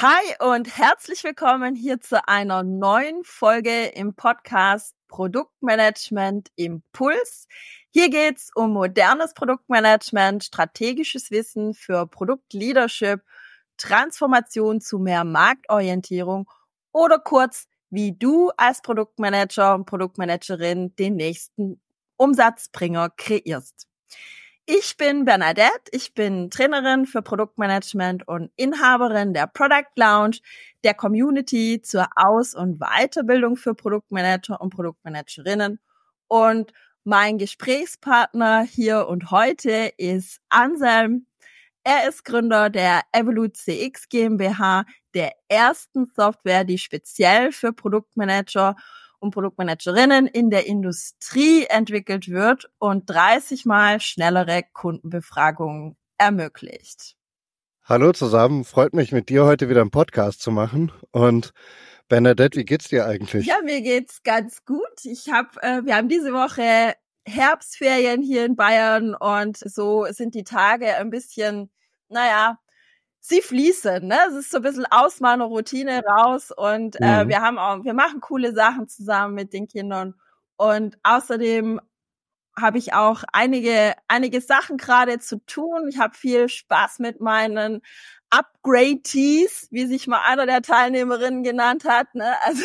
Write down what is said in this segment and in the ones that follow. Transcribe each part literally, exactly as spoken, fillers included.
Hi und herzlich willkommen hier zu einer neuen Folge im Podcast Produktmanagement Impuls. Hier geht's um modernes Produktmanagement, strategisches Wissen für Produktleadership, Transformation zu mehr Marktorientierung oder kurz, wie du als Produktmanager und Produktmanagerin den nächsten Umsatzbringer kreierst. Ich bin Bernadette, ich bin Trainerin für Produktmanagement und Inhaberin der Product Lounge, der Community zur Aus- und Weiterbildung für Produktmanager und Produktmanagerinnen. Und mein Gesprächspartner hier und heute ist Anselm. Er ist Gründer der Evolut C X GmbH, der ersten Software, die speziell für Produktmanager und Produktmanagerinnen in der Industrie entwickelt wird und dreißig Mal schnellere Kundenbefragungen ermöglicht. Hallo zusammen, freut mich mit dir heute wieder einen Podcast zu machen. Und Bernadette, wie geht's dir eigentlich? Ja, mir geht's ganz gut. Ich habe, äh, wir haben diese Woche Herbstferien hier in Bayern und so sind die Tage ein bisschen, naja, sie fließen, ne? Es ist so ein bisschen aus meiner Routine raus und äh, Mhm. wir haben auch, wir machen coole Sachen zusammen mit den Kindern und außerdem habe ich auch einige einige Sachen gerade zu tun. Ich habe viel Spaß mit meinen Upgrade-Tees, wie sich mal einer der Teilnehmerinnen genannt hat, ne? Also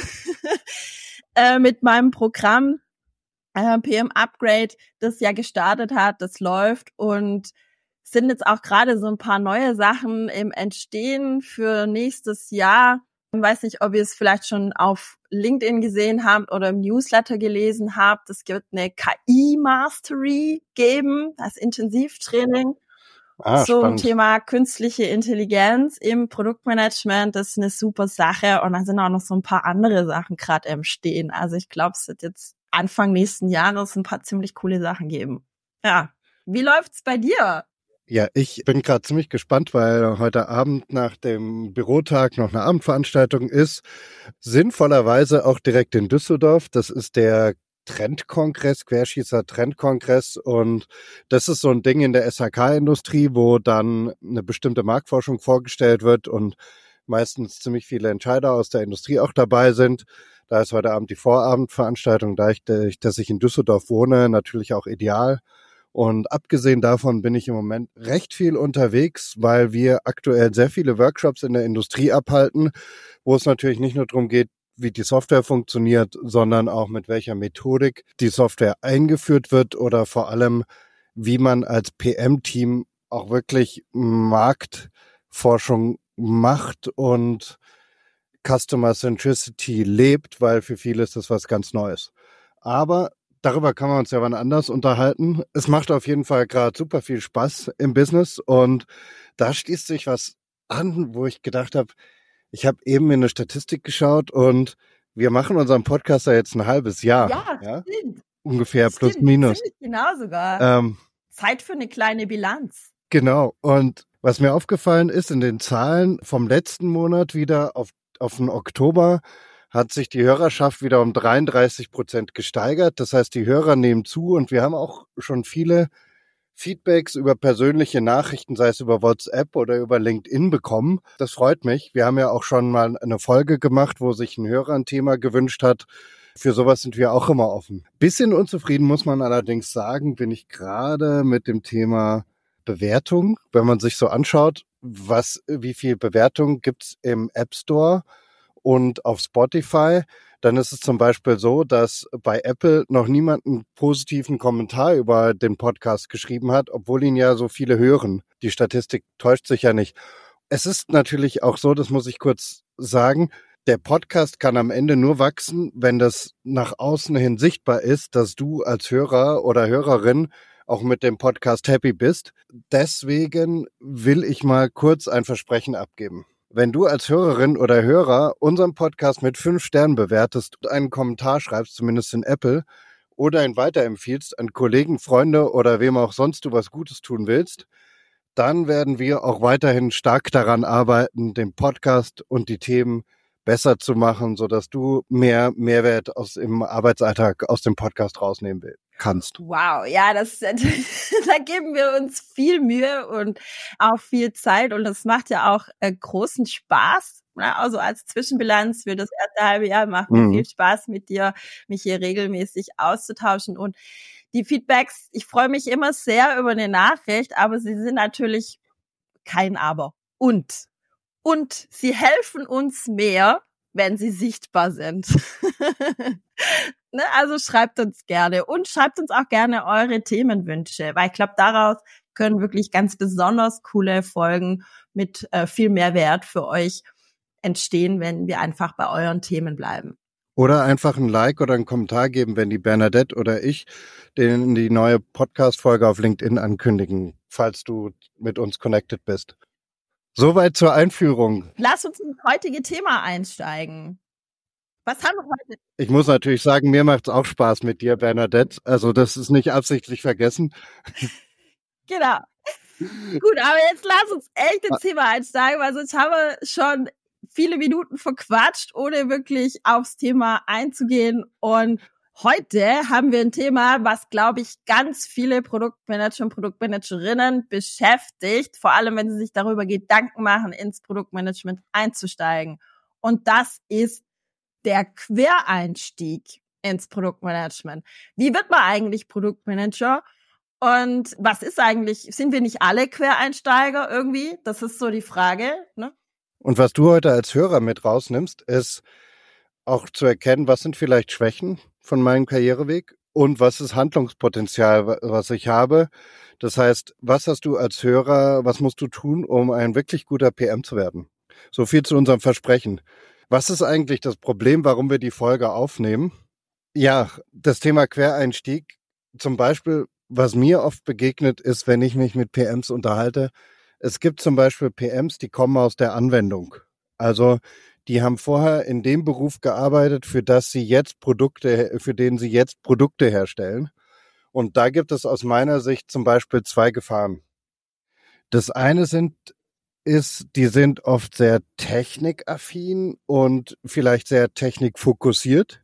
äh, mit meinem Programm äh, P M Upgrade, das ja gestartet hat, das läuft und sind jetzt auch gerade so ein paar neue Sachen im Entstehen für nächstes Jahr. Ich weiß nicht, ob ihr es vielleicht schon auf LinkedIn gesehen habt oder im Newsletter gelesen habt. Es wird eine K I-Mastery geben, das Intensivtraining Ah, zum spannend. Thema künstliche Intelligenz im Produktmanagement. Das ist eine super Sache und dann sind auch noch so ein paar andere Sachen gerade im Stehen. Also ich glaube, es wird jetzt Anfang nächsten Jahres ein paar ziemlich coole Sachen geben. Ja, wie läuft's bei dir? Ja, ich bin gerade ziemlich gespannt, weil heute Abend nach dem Bürotag noch eine Abendveranstaltung ist. Sinnvollerweise auch direkt in Düsseldorf. Das ist der Trendkongress, Querschießer Trendkongress. Und das ist so ein Ding in der S H K-Industrie, wo dann eine bestimmte Marktforschung vorgestellt wird und meistens ziemlich viele Entscheider aus der Industrie auch dabei sind. Da ist heute Abend die Vorabendveranstaltung, da ich, dass ich in Düsseldorf wohne, natürlich auch ideal. Und abgesehen davon bin ich im Moment recht viel unterwegs, weil wir aktuell sehr viele Workshops in der Industrie abhalten, wo es natürlich nicht nur darum geht, wie die Software funktioniert, sondern auch mit welcher Methodik die Software eingeführt wird oder vor allem, wie man als P M-Team auch wirklich Marktforschung macht und Customer Centricity lebt, weil für viele ist das was ganz Neues. Aber darüber kann man uns ja wann anders unterhalten. Es macht auf jeden Fall gerade super viel Spaß im Business und da schließt sich was an, wo ich gedacht habe, ich habe eben in eine Statistik geschaut und wir machen unseren Podcast ja jetzt ein halbes Jahr. Ja, Ja? stimmt. Ungefähr plus Stimmt, minus. ziemlich genau sogar. Ähm, Zeit für eine kleine Bilanz. genau. Und was mir aufgefallen ist, in den Zahlen vom letzten Monat wieder auf, auf den Oktober hat sich die Hörerschaft wieder um dreiunddreißig Prozent gesteigert. Das heißt, die Hörer nehmen zu und wir haben auch schon viele Feedbacks über persönliche Nachrichten, sei es über WhatsApp oder über LinkedIn bekommen. Das freut mich. Wir haben ja auch schon mal eine Folge gemacht, wo sich ein Hörer ein Thema gewünscht hat. Für sowas sind wir auch immer offen. Bisschen unzufrieden muss man allerdings sagen, bin ich gerade mit dem Thema Bewertung. Wenn man sich so anschaut, was, wie viel Bewertung gibt's im App Store und auf Spotify, dann ist es zum Beispiel so, dass bei Apple noch niemand einen positiven Kommentar über den Podcast geschrieben hat, obwohl ihn ja so viele hören. Die Statistik täuscht sich ja nicht. Es ist natürlich auch so, das muss ich kurz sagen, der Podcast kann am Ende nur wachsen, wenn das nach außen hin sichtbar ist, dass du als Hörer oder Hörerin auch mit dem Podcast happy bist. Deswegen will ich mal kurz ein Versprechen abgeben. Wenn du als Hörerin oder Hörer unseren Podcast mit fünf Sternen bewertest und einen Kommentar schreibst, zumindest in Apple, oder ihn weiterempfiehlst an Kollegen, Freunde oder wem auch sonst du was Gutes tun willst, dann werden wir auch weiterhin stark daran arbeiten, den Podcast und die Themen besser zu machen, sodass du mehr Mehrwert aus im Arbeitsalltag aus dem Podcast rausnehmen willst. kannst. Wow, ja, das da geben wir uns viel Mühe und auch viel Zeit und das macht ja auch äh, großen Spaß. Ne? Also als Zwischenbilanz für das erste halbe Jahr macht mir Mhm. viel Spaß mit dir, mich hier regelmäßig auszutauschen und die Feedbacks, ich freue mich immer sehr über eine Nachricht, aber sie sind natürlich kein Aber. Und, und sie helfen uns mehr, wenn sie sichtbar sind. Ne, also schreibt uns gerne und schreibt uns auch gerne eure Themenwünsche, weil ich glaube, daraus können wirklich ganz besonders coole Folgen mit äh, viel Mehrwert für euch entstehen, wenn wir einfach bei euren Themen bleiben. Oder einfach ein Like oder einen Kommentar geben, wenn die Bernadette oder ich den die neue Podcast-Folge auf LinkedIn ankündigen, falls du mit uns connected bist. Soweit zur Einführung. Lass uns ins heutige Thema einsteigen. Was haben wir heute? Ich muss natürlich sagen, mir macht's auch Spaß mit dir, Bernadette. Also das ist nicht absichtlich vergessen. Genau. Gut, aber jetzt lass uns echt ins Thema einsteigen, weil sonst haben wir schon viele Minuten verquatscht, ohne wirklich aufs Thema einzugehen. Und heute haben wir ein Thema, was, glaube ich, ganz viele Produktmanager und Produktmanagerinnen beschäftigt, vor allem wenn sie sich darüber Gedanken machen, ins Produktmanagement einzusteigen. Und das ist der Quereinstieg ins Produktmanagement. Wie wird man eigentlich Produktmanager? Und was ist eigentlich, sind wir nicht alle Quereinsteiger irgendwie? Das ist so die Frage, ne? Und was du heute als Hörer mit rausnimmst, ist auch zu erkennen, was sind vielleicht Schwächen von meinem Karriereweg und was ist Handlungspotenzial, was ich habe. Das heißt, was hast du als Hörer, was musst du tun, um ein wirklich guter P M zu werden? So viel zu unserem Versprechen. Was ist eigentlich das Problem, warum wir die Folge aufnehmen? Ja, das Thema Quereinstieg. Zum Beispiel, was mir oft begegnet ist, wenn ich mich mit P Ms unterhalte, es gibt zum Beispiel P Ms, die kommen aus der Anwendung. Also die haben vorher in dem Beruf gearbeitet, für das sie jetzt Produkte, für den sie jetzt Produkte herstellen. Und da gibt es aus meiner Sicht zum Beispiel zwei Gefahren. Das eine sind, ist, die sind oft sehr technikaffin und vielleicht sehr technikfokussiert.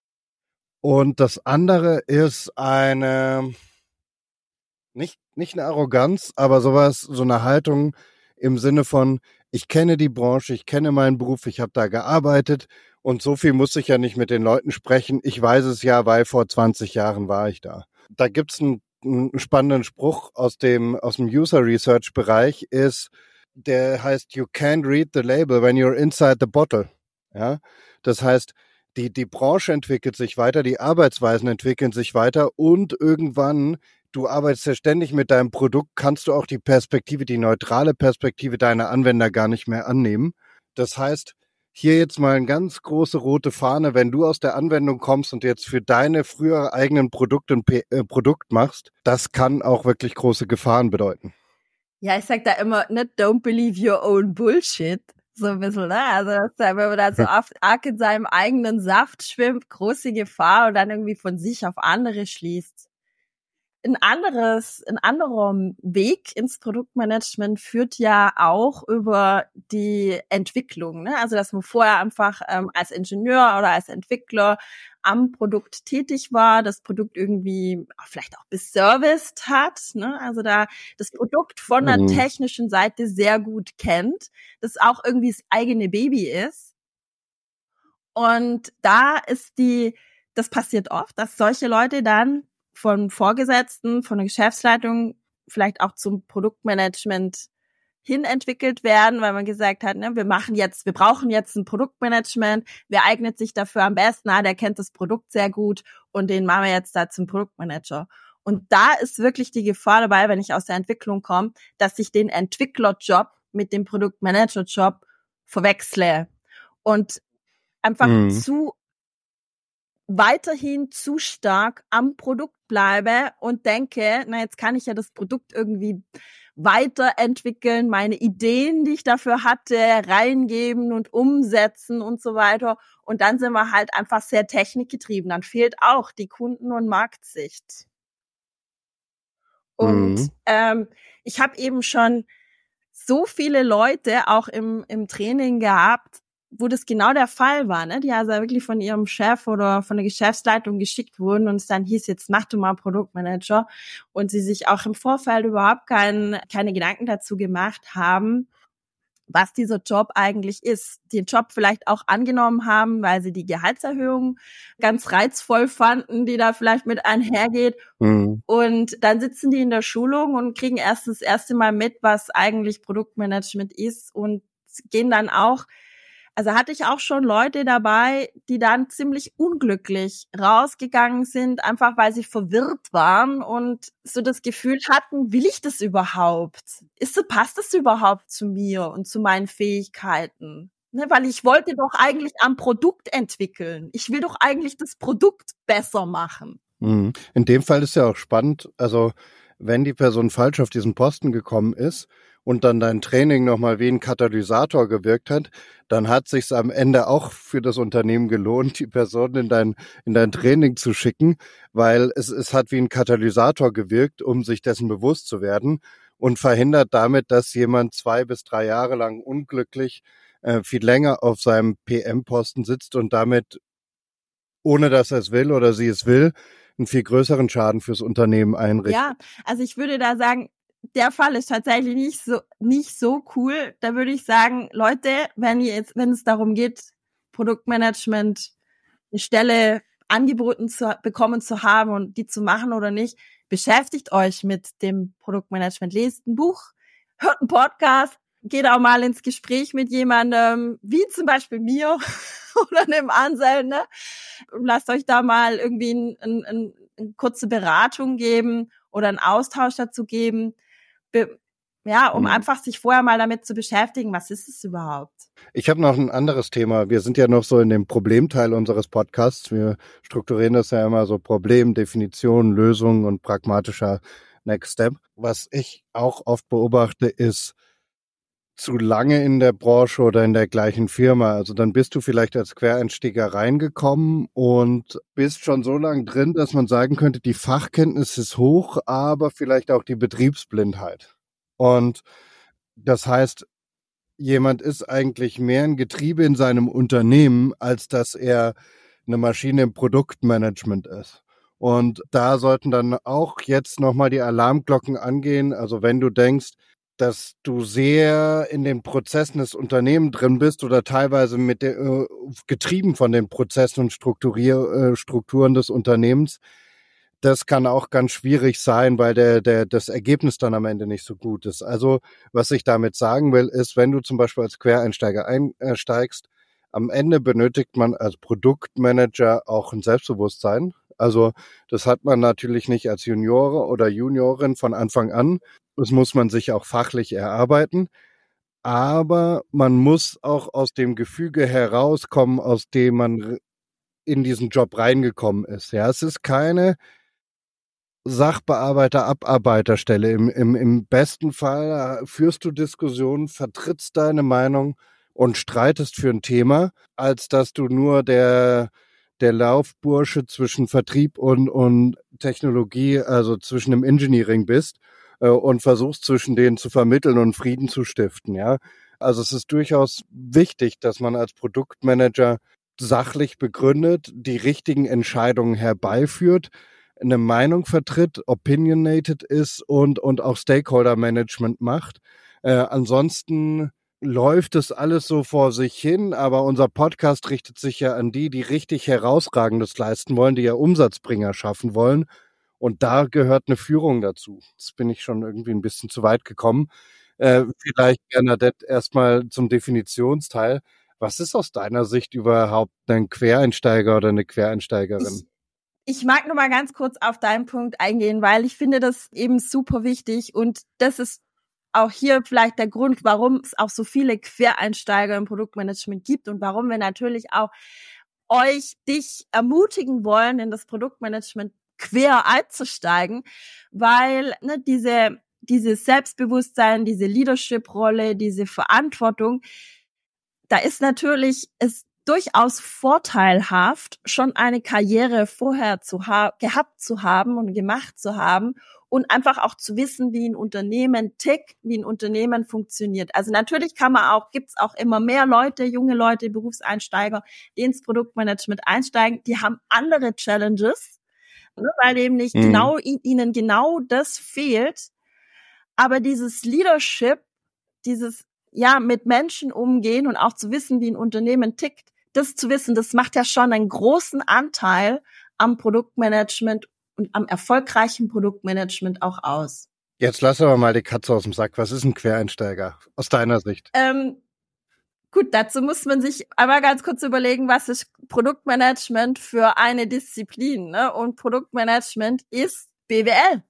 Und das andere ist eine, nicht, nicht eine Arroganz, aber sowas, so eine Haltung im Sinne von, ich kenne die Branche, ich kenne meinen Beruf, ich habe da gearbeitet und so viel muss ich ja nicht mit den Leuten sprechen. Ich weiß es ja, weil vor zwanzig Jahren war ich da. Da gibt's einen, einen spannenden Spruch aus dem, aus dem User Research Bereich, ist, der heißt, you can't read the label when you're inside the bottle. Ja, das heißt, die, die Branche entwickelt sich weiter, die Arbeitsweisen entwickeln sich weiter und irgendwann, du arbeitest ja ständig mit deinem Produkt, kannst du auch die Perspektive, die neutrale Perspektive deiner Anwender gar nicht mehr annehmen. Das heißt, hier jetzt mal eine ganz große rote Fahne, wenn du aus der Anwendung kommst und jetzt für deine früher eigenen Produkte ein P- äh, Produkt machst, das kann auch wirklich große Gefahren bedeuten. Ja, ich sag da immer, ne, don't believe your own bullshit. So ein bisschen, ne? Also, wenn man da so oft arg in seinem eigenen Saft schwimmt, große Gefahr und dann irgendwie von sich auf andere schließt. Ein anderes, ein anderer Weg ins Produktmanagement führt ja auch über die Entwicklung, ne? Also, dass man vorher einfach ähm, als Ingenieur oder als Entwickler am Produkt tätig war, das Produkt irgendwie vielleicht auch beserviced hat, ne? Also da das Produkt von der Mhm. technischen Seite sehr gut kennt, das auch irgendwie das eigene Baby ist. Und da ist die, das passiert oft, dass solche Leute dann von Vorgesetzten, von der Geschäftsleitung vielleicht auch zum Produktmanagement hin entwickelt werden, weil man gesagt hat, ne, wir machen jetzt, wir brauchen jetzt ein Produktmanagement, wer eignet sich dafür am besten, ah, der kennt das Produkt sehr gut und den machen wir jetzt da zum Produktmanager. Und da ist wirklich die Gefahr dabei, wenn ich aus der Entwicklung komme, dass ich den Entwicklerjob mit dem Produktmanagerjob verwechsle und einfach Mhm. zu weiterhin zu stark am Produkt bleibe und denke, na, jetzt kann ich ja das Produkt irgendwie weiterentwickeln, meine Ideen, die ich dafür hatte, reingeben und umsetzen und so weiter. Und dann sind wir halt einfach sehr technikgetrieben. Dann fehlt auch die Kunden- und Marktsicht. Und Mhm. ähm, ich habe eben schon so viele Leute auch im, im Training gehabt, wo das genau der Fall war, ne? Die also wirklich von ihrem Chef oder von der Geschäftsleitung geschickt wurden und es dann hieß, jetzt mach du mal Produktmanager und sie sich auch im Vorfeld überhaupt kein, keine Gedanken dazu gemacht haben, was dieser Job eigentlich ist. Den Job vielleicht auch angenommen haben, weil sie die Gehaltserhöhung ganz reizvoll fanden, die da vielleicht mit einhergeht. Mhm. Und dann sitzen die in der Schulung und kriegen erst das erste Mal mit, was eigentlich Produktmanagement ist und gehen dann auch, also hatte ich auch schon Leute dabei, die dann ziemlich unglücklich rausgegangen sind, einfach weil sie verwirrt waren und so das Gefühl hatten, will ich das überhaupt? Ist so, passt das überhaupt zu mir und zu meinen Fähigkeiten? Ne, weil ich wollte doch eigentlich am Produkt entwickeln. Ich will doch eigentlich das Produkt besser machen. In dem Fall ist ja auch spannend, also wenn die Person falsch auf diesen Posten gekommen ist und dann dein Training nochmal wie ein Katalysator gewirkt hat, dann hat sich's am Ende auch für das Unternehmen gelohnt, die Person in dein, in dein Training zu schicken, weil es, es hat wie ein Katalysator gewirkt, um sich dessen bewusst zu werden und verhindert damit, dass jemand zwei bis drei Jahre lang unglücklich äh, viel länger auf seinem P M-Posten sitzt und damit, ohne dass er es will oder sie es will, einen viel größeren Schaden fürs Unternehmen einrichtet. Ja, also ich würde da sagen, der Fall ist tatsächlich nicht so nicht so cool. Da würde ich sagen, Leute, wenn ihr jetzt, wenn es darum geht, Produktmanagement, eine Stelle angeboten zu bekommen zu haben und die zu machen oder nicht, beschäftigt euch mit dem Produktmanagement. Lest ein Buch, hört einen Podcast, geht auch mal ins Gespräch mit jemandem, wie zum Beispiel mir oder einem Anselm, ne? Lasst euch da mal irgendwie ein, ein, ein, eine kurze Beratung geben oder einen Austausch dazu geben, Be- ja, um mhm. einfach sich vorher mal damit zu beschäftigen, was ist es überhaupt? Ich habe noch ein anderes Thema. Wir sind ja noch so in dem Problemteil unseres Podcasts. Wir strukturieren das ja immer so Problem, Definition, Lösung und pragmatischer Next Step. Was ich auch oft beobachte, ist zu lange in der Branche oder in der gleichen Firma. Also dann bist du vielleicht als Quereinsteiger reingekommen und bist schon so lang drin, dass man sagen könnte, die Fachkenntnis ist hoch, aber vielleicht auch die Betriebsblindheit. Und das heißt, jemand ist eigentlich mehr ein Getriebe in seinem Unternehmen, als dass er eine Maschine im Produktmanagement ist. Und da sollten dann auch jetzt nochmal die Alarmglocken angehen. Also wenn du denkst, dass du sehr in den Prozessen des Unternehmens drin bist oder teilweise mit der, äh, getrieben von den Prozessen und Strukturier, äh, Strukturen des Unternehmens, das kann auch ganz schwierig sein, weil der, der, das Ergebnis dann am Ende nicht so gut ist. Also was ich damit sagen will, ist, wenn du zum Beispiel als Quereinsteiger einsteigst, am Ende benötigt man als Produktmanager auch ein Selbstbewusstsein. Also das hat man natürlich nicht als Junior oder Juniorin von Anfang an. Das muss man sich auch fachlich erarbeiten. Aber man muss auch aus dem Gefüge herauskommen, aus dem man in diesen Job reingekommen ist. Ja, es ist keine Sachbearbeiter-Abarbeiterstelle. Im, im, im besten Fall führst du Diskussionen, vertrittst deine Meinung und streitest für ein Thema, als dass du nur der, der Laufbursche zwischen Vertrieb und, und Technologie, also zwischen dem Engineering bist äh, und versuchst zwischen denen zu vermitteln und Frieden zu stiften. Ja, also es ist durchaus wichtig, dass man als Produktmanager sachlich begründet, die richtigen Entscheidungen herbeiführt, eine Meinung vertritt, opinionated ist und, und auch Stakeholder-Management macht. Äh, ansonsten läuft es alles so vor sich hin, aber unser Podcast richtet sich ja an die, die richtig Herausragendes leisten wollen, die ja Umsatzbringer schaffen wollen. Und da gehört eine Führung dazu. Jetzt bin ich schon irgendwie ein bisschen zu weit gekommen. Äh, vielleicht, Bernadette, erstmal zum Definitionsteil. Was ist aus deiner Sicht überhaupt ein Quereinsteiger oder eine Quereinsteigerin? Ich Ich mag nur mal ganz kurz auf deinen Punkt eingehen, weil ich finde das eben super wichtig und das ist auch hier vielleicht der Grund, warum es auch so viele Quereinsteiger im Produktmanagement gibt und warum wir natürlich auch euch, dich ermutigen wollen, in das Produktmanagement quer einzusteigen, weil ne, diese dieses Selbstbewusstsein, diese Leadership-Rolle, diese Verantwortung, da ist natürlich es durchaus vorteilhaft, schon eine Karriere vorher zu ha- gehabt zu haben und gemacht zu haben, und einfach auch zu wissen, wie ein Unternehmen tickt, wie ein Unternehmen funktioniert. Also natürlich kann man auch, gibt's auch immer mehr Leute, junge Leute, Berufseinsteiger, die ins Produktmanagement einsteigen, die haben andere Challenges, ne, weil eben nicht mhm. genau ihnen genau das fehlt. Aber dieses Leadership, dieses ja mit Menschen umgehen und auch zu wissen, wie ein Unternehmen tickt, das zu wissen, das macht ja schon einen großen Anteil am Produktmanagement und am erfolgreichen Produktmanagement auch aus. Jetzt lass aber mal die Katze aus dem Sack. Was ist ein Quereinsteiger aus deiner Sicht? Ähm, gut, dazu muss man sich einmal ganz kurz überlegen, was ist Produktmanagement für eine Disziplin, ne? Und Produktmanagement ist B W L.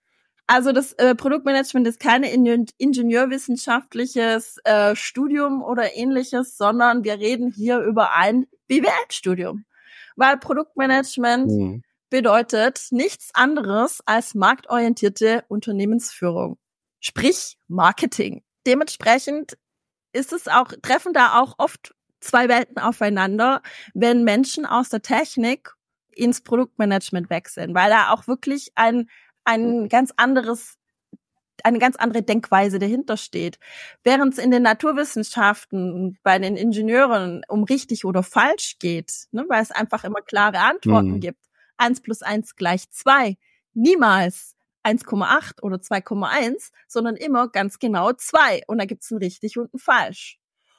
Also das äh, Produktmanagement ist kein in- ingenieurwissenschaftliches äh, Studium oder ähnliches, sondern wir reden hier über ein B W L-Studium. Weil Produktmanagement mhm. bedeutet nichts anderes als marktorientierte Unternehmensführung, sprich Marketing. Dementsprechend ist es auch, treffen da auch oft zwei Welten aufeinander, wenn Menschen aus der Technik ins Produktmanagement wechseln, weil da auch wirklich ein ein ganz anderes, eine ganz andere Denkweise dahinter steht. Während es in den Naturwissenschaften bei den Ingenieuren um richtig oder falsch geht, ne, weil es einfach immer klare Antworten mhm. gibt. Eins plus eins gleich zwei. Niemals eins Komma acht oder zwei Komma eins, sondern immer ganz genau zwei. Und da gibt es ein richtig und ein falsch.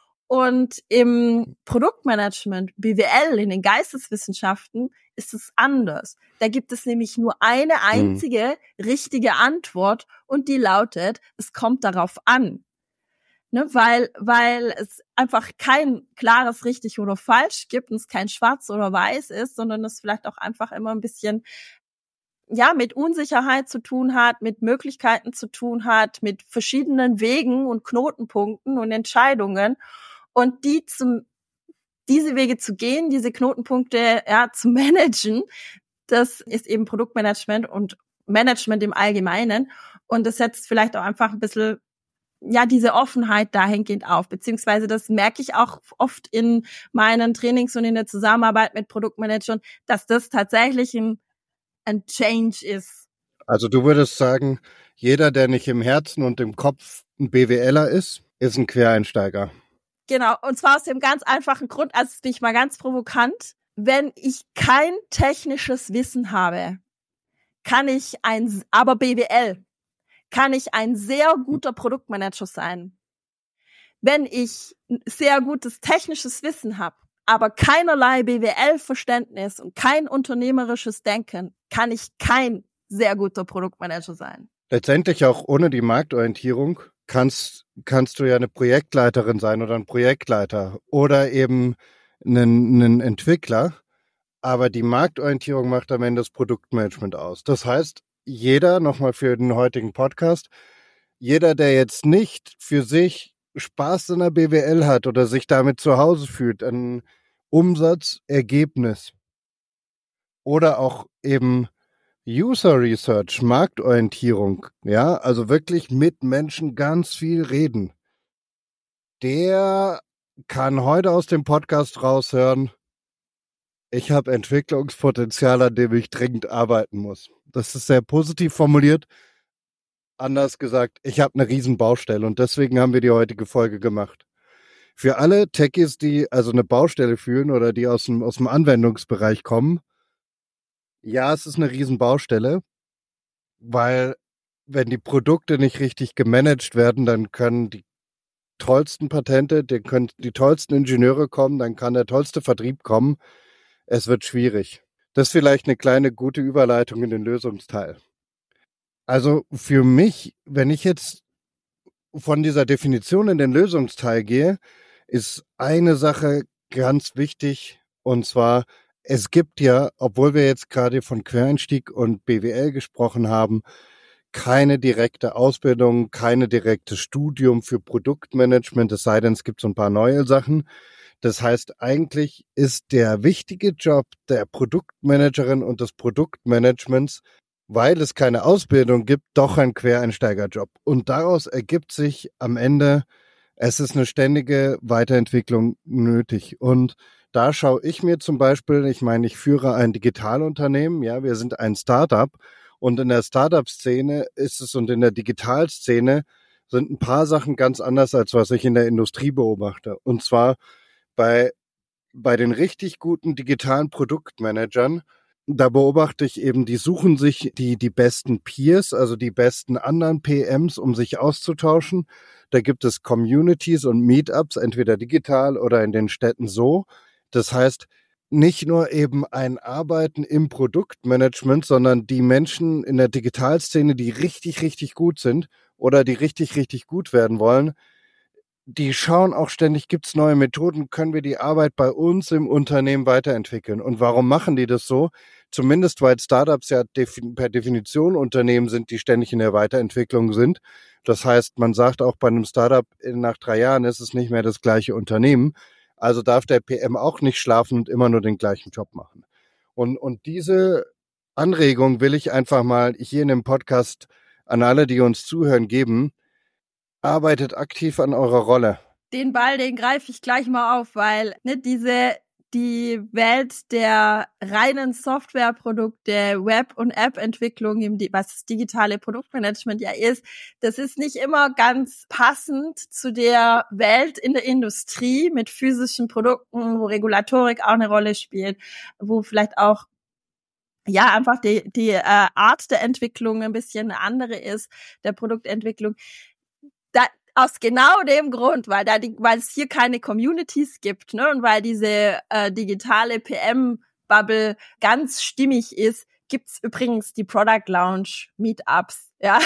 Und im Produktmanagement, B W L, in den Geisteswissenschaften, ist es anders. Da gibt es nämlich nur eine einzige mhm. richtige Antwort und die lautet, es kommt darauf an. Ne, weil, weil es einfach kein klares richtig oder falsch gibt und es kein schwarz oder weiß ist, sondern es vielleicht auch einfach immer ein bisschen ja, mit Unsicherheit zu tun hat, mit Möglichkeiten zu tun hat, mit verschiedenen Wegen und Knotenpunkten und Entscheidungen. Und die zum, diese Wege zu gehen, diese Knotenpunkte, ja, zu managen, das ist eben Produktmanagement und Management im Allgemeinen. Und das setzt vielleicht auch einfach ein bisschen, ja, diese Offenheit dahingehend auf. Beziehungsweise das merke ich auch oft in meinen Trainings und in der Zusammenarbeit mit Produktmanagern, dass das tatsächlich ein, ein Change ist. Also du würdest sagen, jeder, der nicht im Herzen und im Kopf ein BWLer ist, ist ein Quereinsteiger. Genau, und zwar aus dem ganz einfachen Grund, also bin ich mal ganz provokant, wenn ich kein technisches Wissen habe, kann ich ein, aber B W L, kann ich ein sehr guter Produktmanager sein. Wenn ich sehr gutes technisches Wissen habe, aber keinerlei B W L-Verständnis und kein unternehmerisches Denken, kann ich kein sehr guter Produktmanager sein. Letztendlich auch ohne die Marktorientierung kannst, kannst du ja eine Projektleiterin sein oder ein Projektleiter oder eben einen, einen Entwickler. Aber die Marktorientierung macht am Ende das Produktmanagement aus. Das heißt, jeder, nochmal für den heutigen Podcast, jeder, der jetzt nicht für sich Spaß in der B W L hat oder sich damit zu Hause fühlt, ein Umsatz, Ergebnis oder auch eben User Research, Marktorientierung, ja, also wirklich mit Menschen ganz viel reden. Der kann heute aus dem Podcast raushören, ich habe Entwicklungspotenzial, an dem ich dringend arbeiten muss. Das ist sehr positiv formuliert. Anders gesagt, ich habe eine riesen Baustelle und deswegen haben wir die heutige Folge gemacht. Für alle Techies, die also eine Baustelle fühlen oder die aus dem, aus dem Anwendungsbereich kommen, ja, es ist eine riesen Baustelle, weil wenn die Produkte nicht richtig gemanagt werden, dann können die tollsten Patente, dann können die tollsten Ingenieure kommen, dann kann der tollste Vertrieb kommen. Es wird schwierig. Das ist vielleicht eine kleine gute Überleitung in den Lösungsteil. Also für mich, wenn ich jetzt von dieser Definition in den Lösungsteil gehe, ist eine Sache ganz wichtig, und zwar, es gibt ja, obwohl wir jetzt gerade von Quereinstieg und B W L gesprochen haben, keine direkte Ausbildung, keine direktes Studium für Produktmanagement, es sei denn, es gibt so ein paar neue Sachen. Das heißt, eigentlich ist der wichtige Job der Produktmanagerin und des Produktmanagements, weil es keine Ausbildung gibt, doch ein Quereinsteigerjob. Und daraus ergibt sich am Ende, es ist eine ständige Weiterentwicklung nötig. Und da schaue ich mir zum Beispiel, ich meine, ich führe ein Digitalunternehmen, ja, wir sind ein Startup Und in der Startup-Szene ist es und in der Digitalszene sind ein paar Sachen ganz anders, als was ich in der Industrie beobachte. Und zwar bei, bei den richtig guten digitalen Produktmanagern, da beobachte ich eben, die suchen sich die, die besten Peers, also die besten anderen P Ms, um sich auszutauschen. Da gibt es Communities und Meetups, entweder digital oder in den Städten so. Das heißt, nicht nur eben ein Arbeiten im Produktmanagement, sondern die Menschen in der Digitalszene, die richtig, richtig gut sind oder die richtig, richtig gut werden wollen, die schauen auch ständig, gibt es neue Methoden, können wir die Arbeit bei uns im Unternehmen weiterentwickeln? Und warum machen die das so? Zumindest, weil Startups ja defin- per Definition Unternehmen sind, die ständig in der Weiterentwicklung sind. Das heißt, man sagt auch bei einem Startup, nach drei Jahren ist es nicht mehr das gleiche Unternehmen. Also darf der P M auch nicht schlafen und immer nur den gleichen Job machen. Und, und diese Anregung will ich einfach mal hier in dem Podcast an alle, die uns zuhören, geben. Arbeitet aktiv an eurer Rolle. Den Ball, den greife ich gleich mal auf, weil ne, diese die Welt der reinen Softwareprodukte, Web- und App-Entwicklung, was das digitale Produktmanagement ja ist, das ist nicht immer ganz passend zu der Welt in der Industrie mit physischen Produkten, wo Regulatorik auch eine Rolle spielt, wo vielleicht auch ja einfach die, die äh, Art der Entwicklung ein bisschen eine andere ist, der Produktentwicklung. Da, aus genau dem Grund, weil da die, weil es hier keine Communities gibt, ne, und weil diese äh, digitale P M-Bubble ganz stimmig ist, gibt's übrigens die Product Launch Meetups, ja,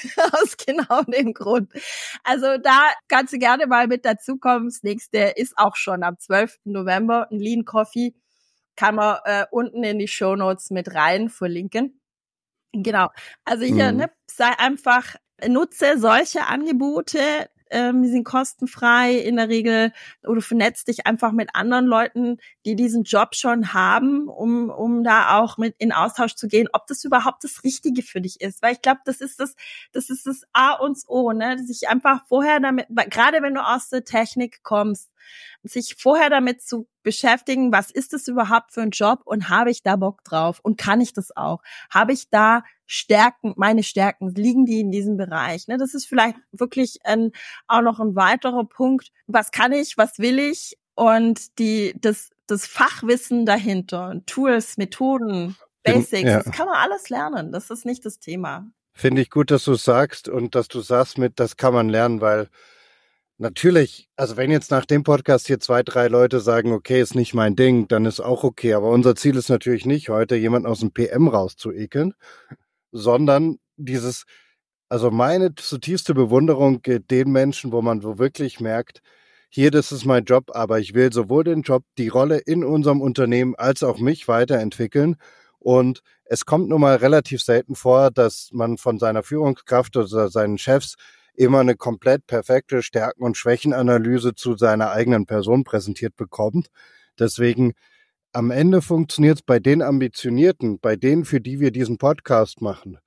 aus genau dem Grund. Also da kannst du gerne mal mit dazukommen. Das nächste ist auch schon am zwölften November, ein Lean Coffee, kann man äh, unten in die Shownotes mit rein verlinken. Genau. Also hier, mhm. ne, sei einfach, nutze solche Angebote, ähm, die sind kostenfrei in der Regel, oder vernetzt dich einfach mit anderen Leuten, die diesen Job schon haben, um um da auch mit in Austausch zu gehen, ob das überhaupt das Richtige für dich ist. Weil ich glaube, das ist das, das ist das A und O, ne, sich einfach vorher damit, gerade wenn du aus der Technik kommst, sich vorher damit zu beschäftigen, was ist das überhaupt für ein Job und habe ich da Bock drauf und kann ich das auch? Habe ich da Stärken, meine Stärken, liegen die in diesem Bereich? Ne, das ist vielleicht wirklich ein, auch noch ein weiterer Punkt. Was kann ich, was will ich? Und die, das, das Fachwissen dahinter, Tools, Methoden, Basics, ja. Das kann man alles lernen. Das ist nicht das Thema. Finde ich gut, dass du sagst und dass du sagst mit, das kann man lernen, weil natürlich, also wenn jetzt nach dem Podcast hier zwei, drei Leute sagen, okay, ist nicht mein Ding, dann ist auch okay. Aber unser Ziel ist natürlich nicht, heute jemanden aus dem P M rauszuekeln, sondern dieses, also meine zutiefste Bewunderung geht den Menschen, wo man so wirklich merkt, hier, das ist mein Job, aber ich will sowohl den Job, die Rolle in unserem Unternehmen als auch mich weiterentwickeln. Und es kommt nun mal relativ selten vor, dass man von seiner Führungskraft oder seinen Chefs immer eine komplett perfekte Stärken- und Schwächenanalyse zu seiner eigenen Person präsentiert bekommt. Deswegen am Ende funktioniert es bei den Ambitionierten, bei denen, für die wir diesen Podcast machen,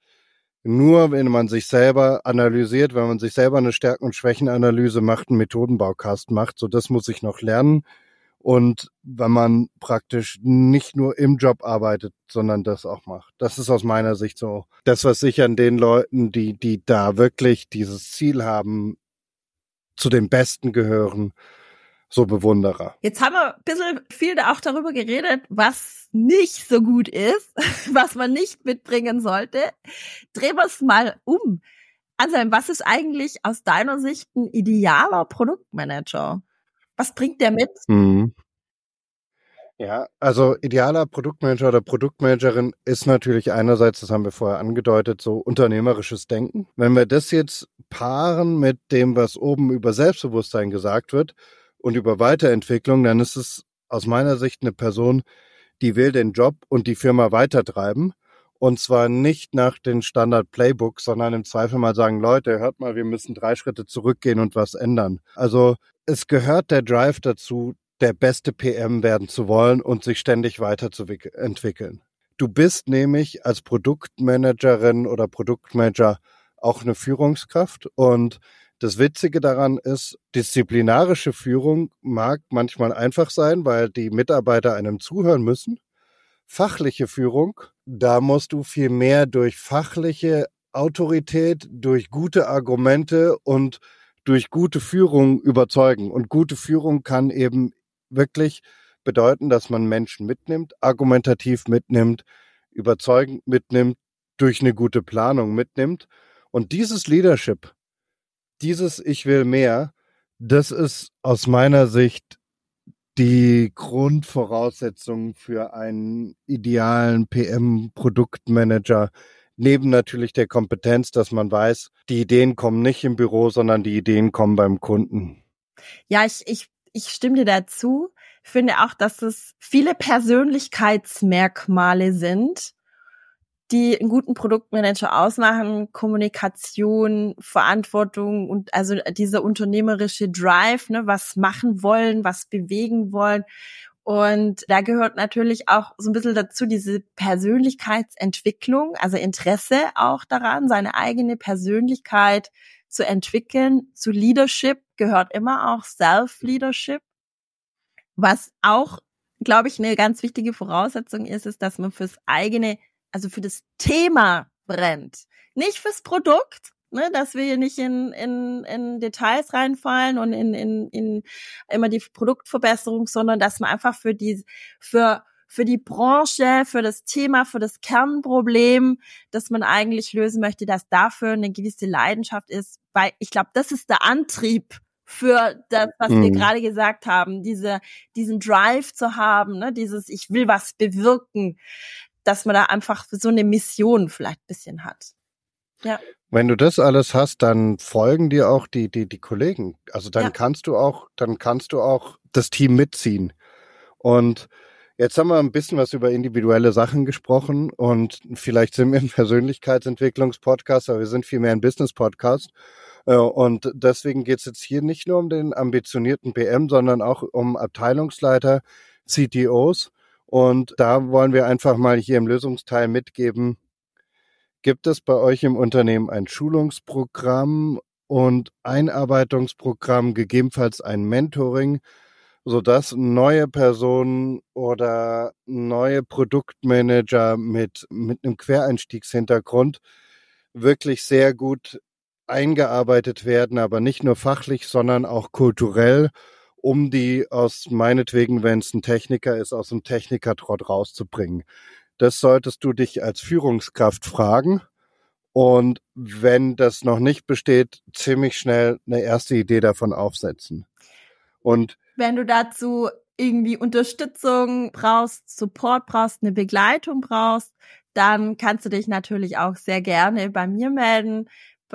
nur wenn man sich selber analysiert, wenn man sich selber eine Stärken- und Schwächenanalyse macht, einen Methodenbaukasten macht. So, das muss ich noch lernen. Und wenn man praktisch nicht nur im Job arbeitet, sondern das auch macht. Das ist aus meiner Sicht so das, was ich an den Leuten, die, die da wirklich dieses Ziel haben, zu den Besten gehören, so bewundere. Jetzt haben wir ein bisschen viel auch darüber geredet, was nicht so gut ist, was man nicht mitbringen sollte. Drehen wir es mal um. Anselm, was ist eigentlich aus deiner Sicht ein idealer Produktmanager? Was bringt der mit? Mhm. Ja, also idealer Produktmanager oder Produktmanagerin ist natürlich einerseits, das haben wir vorher angedeutet, so unternehmerisches Denken. Wenn wir das jetzt paaren mit dem, was oben über Selbstbewusstsein gesagt wird und über Weiterentwicklung, dann ist es aus meiner Sicht eine Person, die will den Job und die Firma weitertreiben. Und zwar nicht nach den Standard-Playbooks, sondern im Zweifel mal sagen, Leute, hört mal, wir müssen drei Schritte zurückgehen und was ändern. Also es gehört der Drive dazu, der beste P M werden zu wollen und sich ständig weiterzuentwickeln. Du bist nämlich als Produktmanagerin oder Produktmanager auch eine Führungskraft. Und das Witzige daran ist, disziplinarische Führung mag manchmal einfach sein, weil die Mitarbeiter einem zuhören müssen. fachliche Führung, da musst du viel mehr durch fachliche Autorität, durch gute Argumente und durch gute Führung überzeugen. Und gute Führung kann eben wirklich bedeuten, dass man Menschen mitnimmt, argumentativ mitnimmt, überzeugend mitnimmt, durch eine gute Planung mitnimmt. Und dieses Leadership, dieses Ich will mehr, das ist aus meiner Sicht die Grundvoraussetzung für einen idealen P M-Produktmanager, neben natürlich der Kompetenz, dass man weiß, die Ideen kommen nicht im Büro, sondern die Ideen kommen beim Kunden. Ja, ich, ich, ich stimme dir dazu. Ich finde auch, dass es viele Persönlichkeitsmerkmale sind, die einen guten Produktmanager ausmachen. Kommunikation, Verantwortung und also dieser unternehmerische Drive, ne, was machen wollen, was bewegen wollen. Und da gehört natürlich auch so ein bisschen dazu diese Persönlichkeitsentwicklung, also Interesse auch daran, seine eigene Persönlichkeit zu entwickeln. Zu Leadership gehört immer auch Self-Leadership. Was auch, glaube ich, eine ganz wichtige Voraussetzung ist, ist, dass man fürs eigene, also für das Thema brennt. Nicht fürs Produkt, ne, dass wir hier nicht in, in, in Details reinfallen und in, in, in immer die Produktverbesserung, sondern dass man einfach für die, für, für die Branche, für das Thema, für das Kernproblem, das man eigentlich lösen möchte, dass dafür eine gewisse Leidenschaft ist, weil ich glaube, das ist der Antrieb für das, was mhm. wir gerade gesagt haben, diese, diesen Drive zu haben, ne, dieses ich will was bewirken, dass man da einfach so eine Mission vielleicht ein bisschen hat. Ja. Wenn du das alles hast, dann folgen dir auch die, die, die Kollegen. Also dann ja. kannst du auch, dann kannst du auch das Team mitziehen. Und jetzt haben wir ein bisschen was über individuelle Sachen gesprochen und vielleicht sind wir im Persönlichkeitsentwicklungspodcast, aber wir sind vielmehr ein Business-Podcast. Und deswegen geht es jetzt hier nicht nur um den ambitionierten P M, sondern auch um Abteilungsleiter, C T Os. Und da wollen wir einfach mal hier im Lösungsteil mitgeben, gibt es bei euch im Unternehmen ein Schulungsprogramm und Einarbeitungsprogramm, gegebenenfalls ein Mentoring, sodass neue Personen oder neue Produktmanager mit, mit einem Quereinstiegshintergrund wirklich sehr gut eingearbeitet werden, aber nicht nur fachlich, sondern auch kulturell, um die aus meinetwegen, wenn es ein Techniker ist, aus dem Technikertrott rauszubringen. Das solltest du dich als Führungskraft fragen und wenn das noch nicht besteht, ziemlich schnell eine erste Idee davon aufsetzen. Und wenn du dazu irgendwie Unterstützung brauchst, Support brauchst, eine Begleitung brauchst, dann kannst du dich natürlich auch sehr gerne bei mir melden,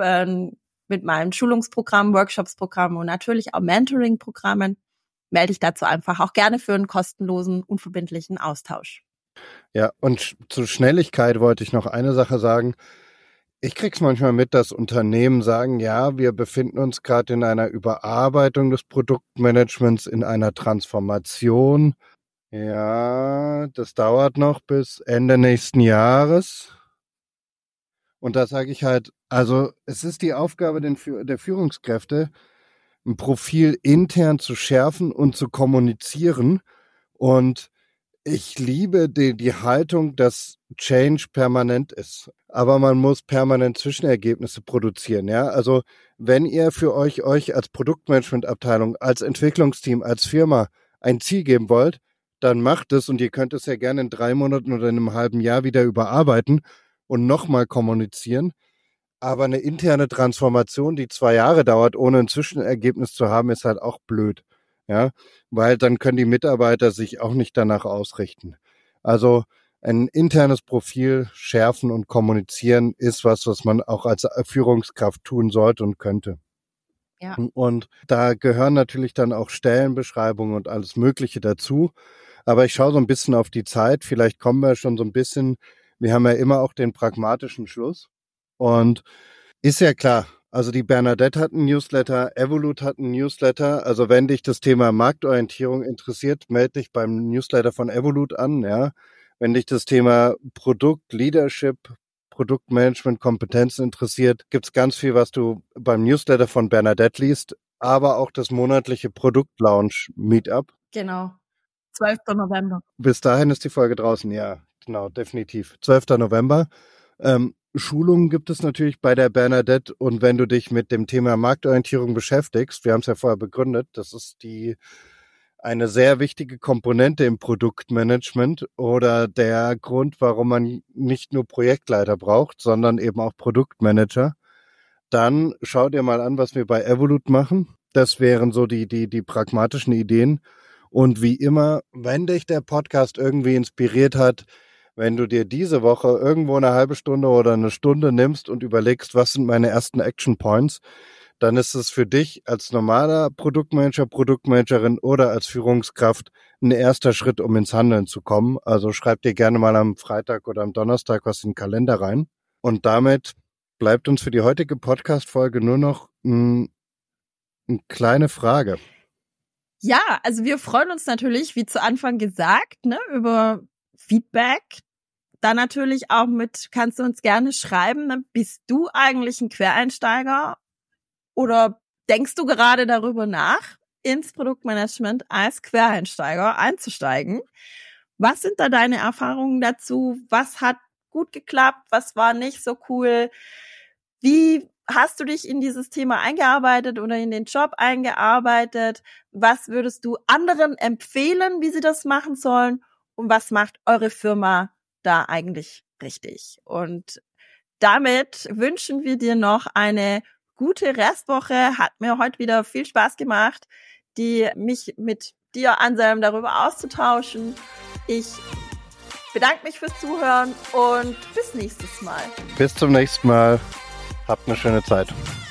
mit meinem Schulungsprogramm, Workshopsprogramm und natürlich auch Mentoring-Programmen. Melde dich dazu einfach auch gerne für einen kostenlosen, unverbindlichen Austausch. Ja, und zur Schnelligkeit wollte ich noch eine Sache sagen. Ich krieg's manchmal mit, dass Unternehmen sagen, ja, wir befinden uns gerade in einer Überarbeitung des Produktmanagements, in einer Transformation. Ja, das dauert noch bis Ende nächsten Jahres. Und da sage ich halt, also es ist die Aufgabe der Führungskräfte, ein Profil intern zu schärfen und zu kommunizieren. Und ich liebe die, die Haltung, dass Change permanent ist. Aber man muss permanent Zwischenergebnisse produzieren. Ja, also wenn ihr für euch, euch als Produktmanagementabteilung, als Entwicklungsteam, als Firma ein Ziel geben wollt, dann macht es und ihr könnt es ja gerne in drei Monaten oder in einem halben Jahr wieder überarbeiten und nochmal kommunizieren. Aber eine interne Transformation, die zwei Jahre dauert, ohne ein Zwischenergebnis zu haben, ist halt auch blöd. Ja, weil dann können die Mitarbeiter sich auch nicht danach ausrichten. Also ein internes Profil schärfen und kommunizieren ist was, was man auch als Führungskraft tun sollte und könnte. Ja. Und da gehören natürlich dann auch Stellenbeschreibungen und alles Mögliche dazu. Aber ich schaue so ein bisschen auf die Zeit. Vielleicht kommen wir schon so ein bisschen. Wir haben ja immer auch den pragmatischen Schluss. Und ist ja klar, also die Bernadette hat einen Newsletter, Evolut hat einen Newsletter. Also wenn dich das Thema Marktorientierung interessiert, melde dich beim Newsletter von Evolut an. Ja, wenn dich das Thema Produkt, Leadership, Produktmanagement, Kompetenzen interessiert, gibt's ganz viel, was du beim Newsletter von Bernadette liest, aber auch das monatliche Produktlaunch Meetup. Genau. zwölften November. Bis dahin ist die Folge draußen, ja. Genau, definitiv. zwölfter November. Ähm, Schulungen gibt es natürlich bei der Bernadette und wenn du dich mit dem Thema Marktorientierung beschäftigst, wir haben es ja vorher begründet, das ist die eine sehr wichtige Komponente im Produktmanagement oder der Grund, warum man nicht nur Projektleiter braucht, sondern eben auch Produktmanager. Dann schau dir mal an, was wir bei Evolut machen. Das wären so die, die, die pragmatischen Ideen. Und wie immer, wenn dich der Podcast irgendwie inspiriert hat, wenn du dir diese Woche irgendwo eine halbe Stunde oder eine Stunde nimmst und überlegst, was sind meine ersten Action Points, dann ist es für dich als normaler Produktmanager, Produktmanagerin oder als Führungskraft ein erster Schritt, um ins Handeln zu kommen. Also schreib dir gerne mal am Freitag oder am Donnerstag was in den Kalender rein. Und damit bleibt uns für die heutige Podcast-Folge nur noch ein, eine kleine Frage. Ja, also wir freuen uns natürlich, wie zu Anfang gesagt, ne, über Feedback. Dann natürlich auch mit, kannst du uns gerne schreiben, ne, bist du eigentlich ein Quereinsteiger? Oder denkst du gerade darüber nach, ins Produktmanagement als Quereinsteiger einzusteigen? Was sind da deine Erfahrungen dazu? Was hat gut geklappt? Was war nicht so cool? Wie hast du dich in dieses Thema eingearbeitet oder in den Job eingearbeitet? Was würdest du anderen empfehlen, wie sie das machen sollen? Und was macht eure Firma da eigentlich richtig? Und damit wünschen wir dir noch eine gute Restwoche. Hat mir heute wieder viel Spaß gemacht, die mich mit dir, Anselm, darüber auszutauschen. Ich bedanke mich fürs Zuhören und bis nächstes Mal. Bis zum nächsten Mal. Habt eine schöne Zeit.